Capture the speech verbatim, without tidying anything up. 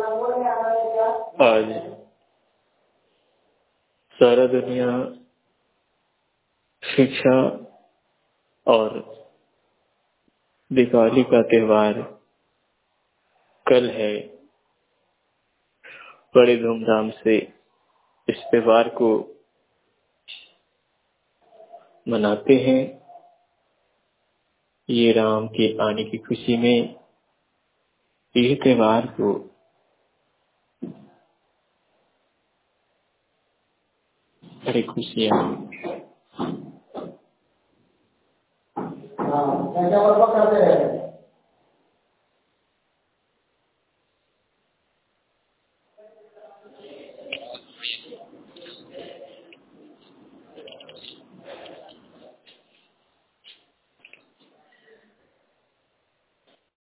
आज सारा दुनिया शिक्षा और दिवाली का त्योहार कल है, बड़े धूमधाम से इस त्योहार को मनाते हैं। ये राम के आने की खुशी में ये त्योहार को बड़ी खुशियाँ क्या क्या वर्क करते हैं।